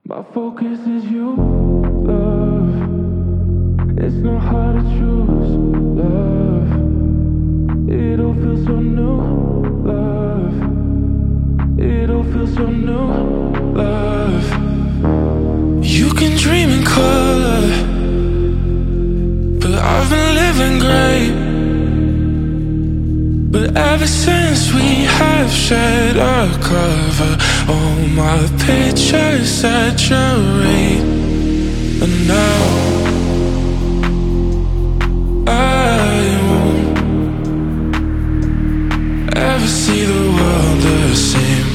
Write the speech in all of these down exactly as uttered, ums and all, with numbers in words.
My focus is you, love. It's not hard to choose, love. It all feels so new, love. It all feels so new, love. You can dream in color, but I've been living great. But ever since we have shared a cover, all my pictures saturate. And now I won't ever see the world the same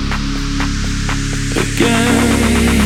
again.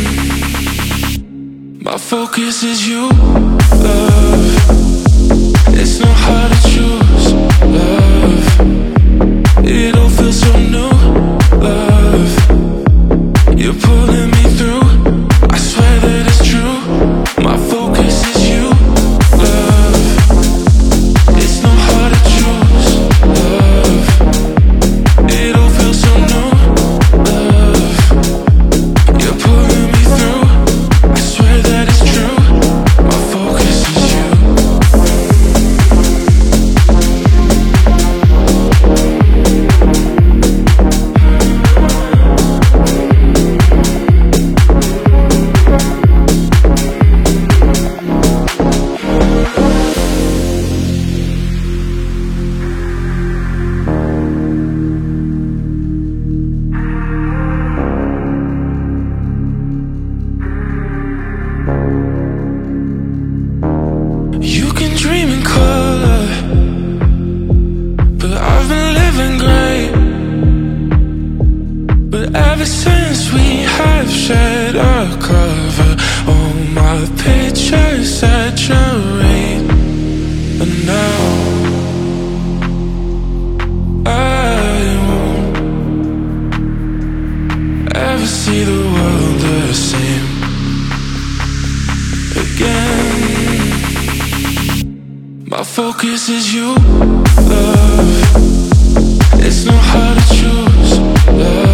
My focus is you, love. It's not hard to choose, love. It all feels so new, love. You're pulling me through, I swear that it's true. My focus is you, love. It's not hard to choose, love. It all feels so new, love. You're pulling me through, I swear that it's true. My focus is you. You can dream in color, but I've been living great. But ever since we have shared a cover, all my pictures saturate. And now I won't ever see the world the same again. My focus is you, love. It's not hard to choose, love.